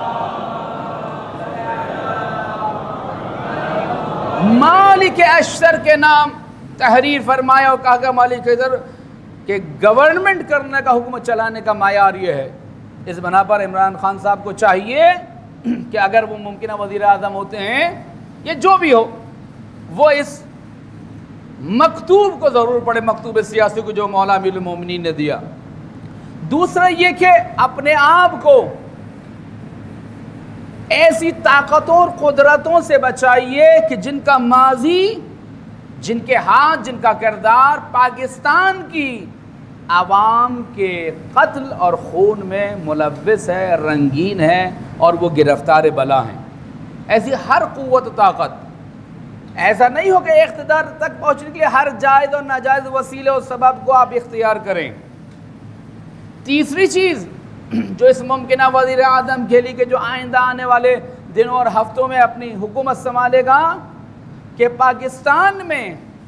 B: مالک اشتر کے نام تحریر فرمایا، اور کہا کہ مالک اشتر کہ گورنمنٹ کرنے کا، حکومت چلانے کا معیار یہ ہے۔ اس بنا پر عمران خان صاحب کو چاہیے کہ اگر وہ ممکنہ وزیر اعظم ہوتے ہیں یا جو بھی ہو، وہ اس مکتوب کو ضرور پڑھے، مکتوب سیاسی کو جو مولا امیر المومنین نے دیا۔ دوسرا یہ کہ اپنے آپ کو ایسی طاقتوں اور قدرتوں سے بچائیے کہ جن کا ماضی، جن کے ہاتھ، جن کا کردار پاکستان کی عوام کے قتل اور خون میں ملوث ہے، رنگین ہے، اور وہ گرفتار بلا ہیں۔ ایسی ہر قوت و طاقت، ایسا نہیں ہو کہ اقتدار تک پہنچنے کے لیے ہر جائز اور ناجائز وسیلے اور سبب کو آپ اختیار کریں۔ تیسری چیز جو اس ممکنہ وزیر اعظم کے لیے کہ جو آئندہ آنے والے دنوں اور ہفتوں میں اپنی حکومت سنبھالے گا، کہ پاکستان میں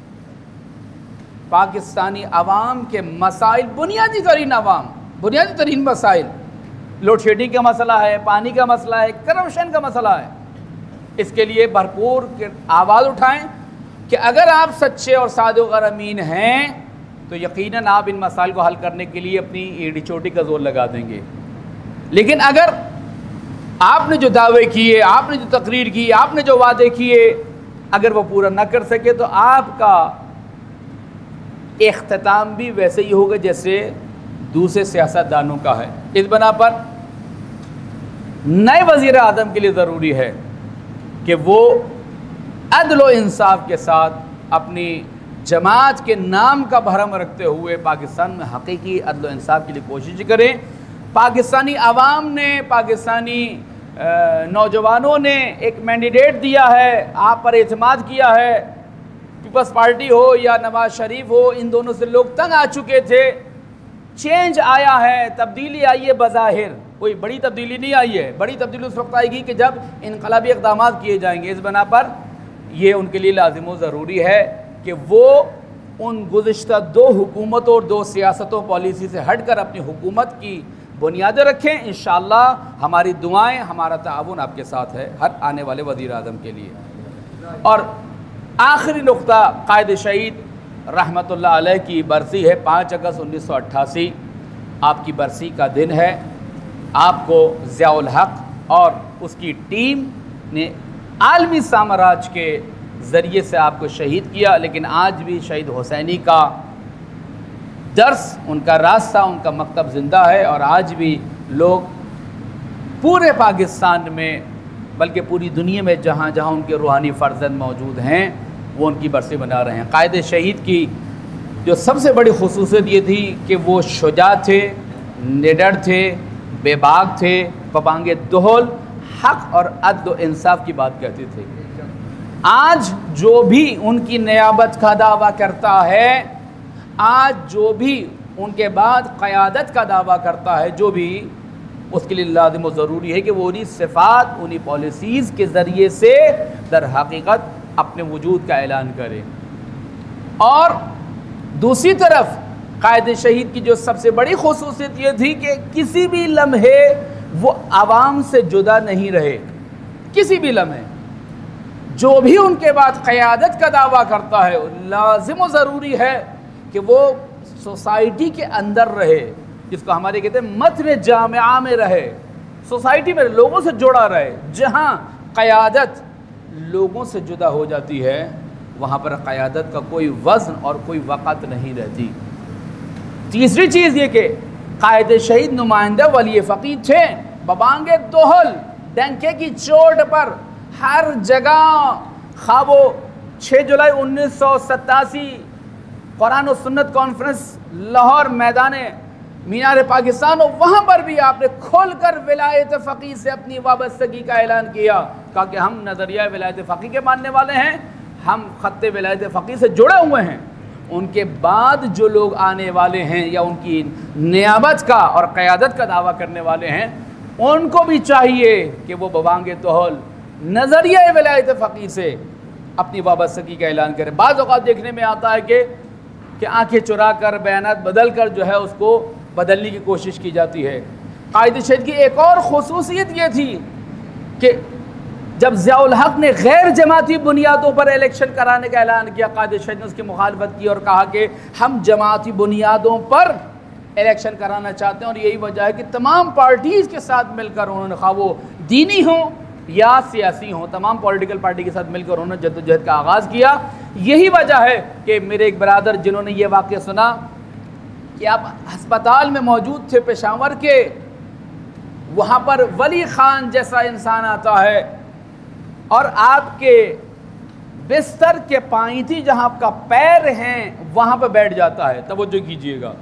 B: پاکستانی عوام کے مسائل، بنیادی ترین مسائل، لوڈ شیڈنگ کا مسئلہ ہے، پانی کا مسئلہ ہے، کرپشن کا مسئلہ ہے، اس کے لیے بھرپور آواز اٹھائیں کہ اگر آپ سچے اور صادق اور امین ہیں تو یقیناً آپ ان مسائل کو حل کرنے کے لیے اپنی ایڑی چوٹی کا زور لگا دیں گے۔ لیکن اگر آپ نے جو دعوے کیے، آپ نے جو تقریر کی، آپ نے جو وعدے کیے، اگر وہ پورا نہ کر سکے تو آپ کا اختتام بھی ویسے ہی ہوگا جیسے دوسرے سیاستدانوں کا ہے۔ اس بنا پر نئے وزیر اعظم کے لیے ضروری ہے کہ وہ عدل و انصاف کے ساتھ اپنی جماعت کے نام کا بھرم رکھتے ہوئے پاکستان میں حقیقی عدل و انصاف کے لیے کوشش کریں۔ پاکستانی عوام نے، پاکستانی نوجوانوں نے ایک مینڈیٹ دیا ہے، آپ پر اعتماد کیا ہے، پیپلز پارٹی ہو یا نواز شریف ہو، ان دونوں سے لوگ تنگ آ چکے تھے۔ چینج آیا ہے، تبدیلی آئی ہے، بظاہر کوئی بڑی تبدیلی نہیں آئی ہے، بڑی تبدیلی اس وقت آئے گی کہ جب انقلابی اقدامات کیے جائیں گے۔ اس بنا پر یہ ان کے لیے لازم و ضروری ہے کہ وہ ان گزشتہ 2 حکومتوں اور 2 سیاستوں پالیسی سے ہٹ کر اپنی حکومت کی بنیادیں رکھیں۔ انشاءاللہ ہماری دعائیں، ہمارا تعاون آپ کے ساتھ ہے ہر آنے والے وزیر اعظم کے لیے۔ اور آخری نقطہ، قائد شہید رحمۃ اللہ علیہ کی برسی ہے 5 اگست 1988، آپ کی برسی کا دن ہے۔ آپ کو ضیاء الحق اور اس کی ٹیم نے عالمی سامراج کے ذریعے سے آپ کو شہید کیا، لیکن آج بھی شہید حسینی کا درس، ان کا راستہ، ان کا مکتب زندہ ہے، اور آج بھی لوگ پورے پاکستان میں بلکہ پوری دنیا میں جہاں جہاں ان کے روحانی فرزند موجود ہیں وہ ان کی برسی بنا رہے ہیں۔ قائد شہید کی جو سب سے بڑی خصوصیت یہ تھی کہ وہ شجاع تھے، نڈر تھے، بے باک تھے، پابانگ دہل، حق اور عدل و انصاف کی بات کہتے تھے۔ آج جو بھی ان کی نیابت کا دعویٰ کرتا ہے، آج جو بھی ان کے بعد قیادت کا دعویٰ کرتا ہے، جو بھی، اس کے لیے لازم و ضروری ہے کہ وہ انہی صفات، انہی پالیسیز کے ذریعے سے در حقیقت اپنے وجود کا اعلان کرے۔ اور دوسری طرف قائد شہید کی جو سب سے بڑی خصوصیت یہ تھی کہ کسی بھی لمحے وہ عوام سے جدا نہیں رہے۔ کسی بھی لمحے جو بھی ان کے بعد قیادت کا دعویٰ کرتا ہے، لازم و ضروری ہے کہ وہ سوسائٹی کے اندر رہے، جس کو ہمارے کہتے ہیں متن جامعہ میں رہے، سوسائٹی میں لوگوں سے جڑا رہے۔ جہاں قیادت لوگوں سے جدا ہو جاتی ہے وہاں پر قیادت کا کوئی وزن اور کوئی وقت نہیں رہتی۔ تیسری چیز یہ کہ قائد شہید نمائندہ ولی فقیہ تھے، پابانگ دہل، ڈنکے کی چوٹ پر ہر جگہ، خواہ وہ 6 جولائی 1987 قرآن و سنت کانفرنس لاہور میدان مینار پاکستان، اور وہاں پر بھی آپ نے کھول کر ولایت فقیہ سے اپنی وابستگی کا اعلان کیا، کہا کہ ہم نظریہ ولایت فقیہ کے ماننے والے ہیں، ہم خط ولایت فقیہ سے جڑے ہوئے ہیں۔ ان کے بعد جو لوگ آنے والے ہیں یا ان کی نیابت کا اور قیادت کا دعویٰ کرنے والے ہیں، ان کو بھی چاہیے کہ وہ پابانگ دہل، نظریہ ولایت فقیہ سے اپنی وابستگی کا اعلان کرے۔ بعض اوقات دیکھنے میں آتا ہے کہ آنکھیں چرا کر، بیانات بدل کر جو ہے اس کو بدلنے کی کوشش کی جاتی ہے۔ قائد شہید کی ایک اور خصوصیت یہ تھی کہ جب ضیاء الحق نے غیر جماعتی بنیادوں پر الیکشن کرانے کا اعلان کیا، قائد شہید نے اس کی مخالفت کی اور کہا کہ ہم جماعتی بنیادوں پر الیکشن کرانا چاہتے ہیں، اور یہی وجہ ہے کہ تمام پارٹیز کے ساتھ مل کر انہوں نے، خواہ وہ دینی ہوں یا سیاسی ہوں، تمام پولیٹیکل پارٹی کے ساتھ مل کر انہوں نے جدوجہد کا آغاز کیا۔ یہی وجہ ہے کہ میرے ایک برادر جنہوں نے یہ واقعہ سنا کہ آپ ہسپتال میں موجود تھے پشاور کے، وہاں پر ولی خان جیسا انسان آتا ہے اور آپ کے بستر کے پائنتی جہاں آپ کا پیر ہیں وہاں پہ بیٹھ جاتا ہے۔ توجہ کیجئے گا،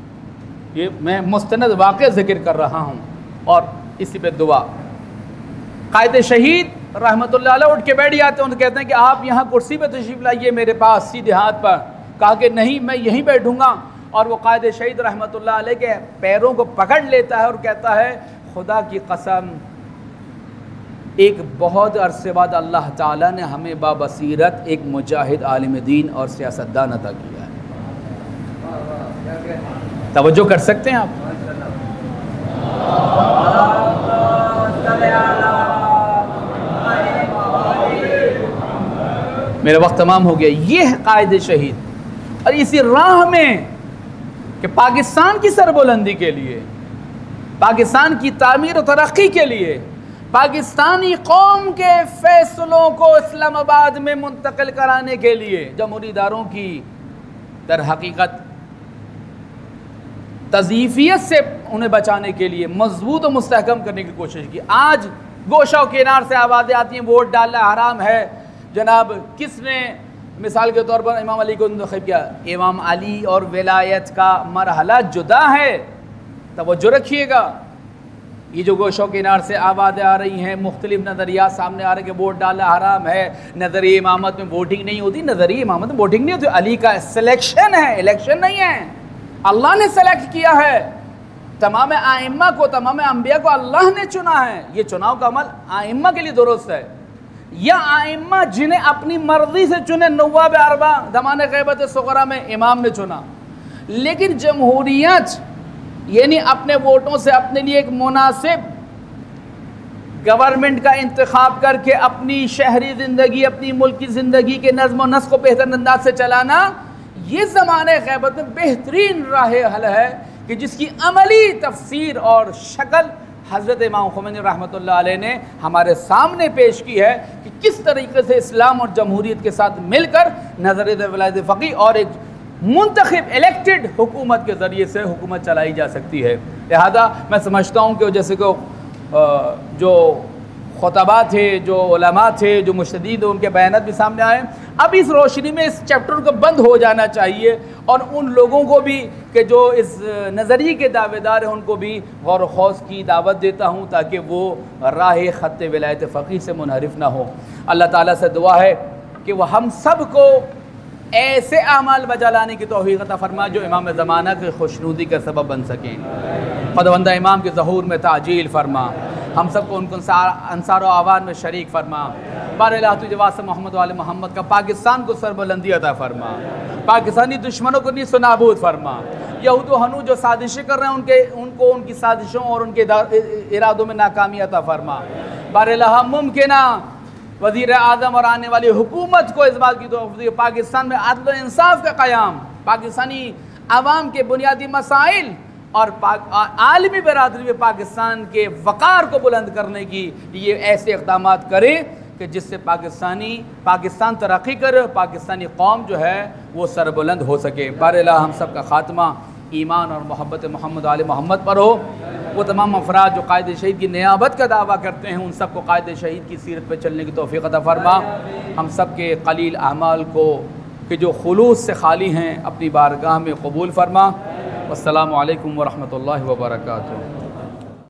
B: یہ میں مستند واقعہ ذکر کر رہا ہوں اور اسی پہ دعا۔ قائد شہید رحمۃ اللہ علیہ اٹھ کے بیٹھ جاتے ہیں، ان کہتے ہیں کہ آپ یہاں کرسی پہ تشریف لائیے میرے پاس سیدھے ہاتھ پر۔ کہا کہ نہیں، میں یہیں بیٹھوں گا، اور وہ قائد شہید رحمۃ اللہ علیہ کے پیروں کو پکڑ لیتا ہے اور کہتا ہے خدا کی قسم، ایک بہت عرصے بعد اللہ تعالیٰ نے ہمیں بابصیرت ایک مجاہد عالم دین اور سیاستدان عطا کیا ہے۔ توجہ کر سکتے ہیں آپ؟ میرا وقت تمام ہو گیا۔ یہ ہے قائد شہید، اور اسی راہ میں کہ پاکستان کی سربلندی کے لیے، پاکستان کی تعمیر و ترقی کے لیے، پاکستانی قوم کے فیصلوں کو اسلام آباد میں منتقل کرانے کے لیے، جمہوری اداروں کی در حقیقت تضعیفیت سے انہیں بچانے کے لیے مضبوط و مستحکم کرنے کی کوشش کی۔ آج گوشہ و کنار سے آوازیں آتی ہیں ووٹ ڈالنا حرام ہے، جناب کس نے مثال کے طور پر امام علی کو انتخاب کیا؟ امام علی اور ولایت کا مرحلہ جدا ہے، توجہ رکھیے گا۔ یہ جو گوشہ و کنار سے آوازیں آ رہی ہیں، مختلف نظریات سامنے آ رہے ہیں کہ ووٹ ڈالنا حرام ہے، نظری امامت میں ووٹنگ نہیں ہوتی، نظری امامت میں ووٹنگ نہیں ہوتی، علی کا سلیکشن ہے، الیکشن نہیں ہے، اللہ نے سلیکٹ کیا ہے، تمام ائمہ کو، تمام انبیاء کو اللہ نے چنا ہے۔ یہ چناؤ کا عمل ائمہ کے لیے درست ہے، یا ائمہ جنہیں اپنی مرضی سے چنے، نواب اربع زمان غیبت صغرا میں امام نے چنا، لیکن جمہوریت یعنی اپنے ووٹوں سے اپنے لیے ایک مناسب گورنمنٹ کا انتخاب کر کے اپنی شہری زندگی، اپنی ملکی زندگی کے نظم و نسق کو بہتر انداز سے چلانا، یہ زمانہ غیبت میں بہترین راہ حل ہے کہ جس کی عملی تفسیر اور شکل حضرت امام خمینی رحمۃ اللہ علیہ نے ہمارے سامنے پیش کی ہے کہ کس طریقے سے اسلام اور جمہوریت کے ساتھ مل کر نظریہ ولایت فقیہ اور ایک منتخب الیکٹڈ حکومت کے ذریعے سے حکومت چلائی جا سکتی ہے۔ لہذا میں سمجھتا ہوں کہ جیسے کہ جو خطبہ تھے، جو علماء تھے، جو مجتہدین، ان کے بیانات بھی سامنے آئے۔ اب اس روشنی میں اس چیپٹر کو بند ہو جانا چاہیے، اور ان لوگوں کو بھی کہ جو اس نظریے کے دعوے دار ہیں ان کو بھی غور و خوض کی دعوت دیتا ہوں تاکہ وہ راہ خط ولایت فقیہ سے منحرف نہ ہو۔ اللہ تعالیٰ سے دعا ہے کہ وہ ہم سب کو ایسے اعمال بجا لانے کی توفیق عطا فرما جو امام زمانہ کی خوشنودی کا سبب بن سکیں۔ خداوندہ امام کے ظہور میں تعجیل فرما، ہم سب کو ان کو انصار و اعوان میں شریک فرما۔ بار الہ تجھے واسطہ محمد وآل محمد کا پاکستان کو سربلندی عطا فرما، پاکستانی دشمنوں کو نیست و نابود فرما۔ یہود و حنود جو سازشیں کر رہے ہیں ان کو ان کی سازشوں اور ان کے ارادوں میں ناکامی عطا فرما۔ بار الہ ممکنہ وزیر اعظم اور آنے والی حکومت کو اس بات کی توفیق، پاکستان میں عدل و انصاف کا قیام، پاکستانی عوام کے بنیادی مسائل اور عالمی برادری میں پاکستان کے وقار کو بلند کرنے کی یہ ایسے اقدامات کرے کہ جس سے پاکستان ترقی کرے، پاکستانی قوم جو ہے وہ سربلند ہو سکے۔ بہر الہ ہم سب کا خاتمہ ایمان اور محبت محمد علی محمد پر ہو۔ وہ تمام افراد جو قائد شہید کی نیابت کا دعویٰ کرتے ہیں ان سب کو قائد شہید کی سیرت پہ چلنے کی توفیق عطا فرما۔ ہم سب کے قلیل اعمال کو کہ جو خلوص سے خالی ہیں اپنی بارگاہ میں قبول فرما۔ والسلام علیکم ورحمۃ اللہ وبرکاتہ۔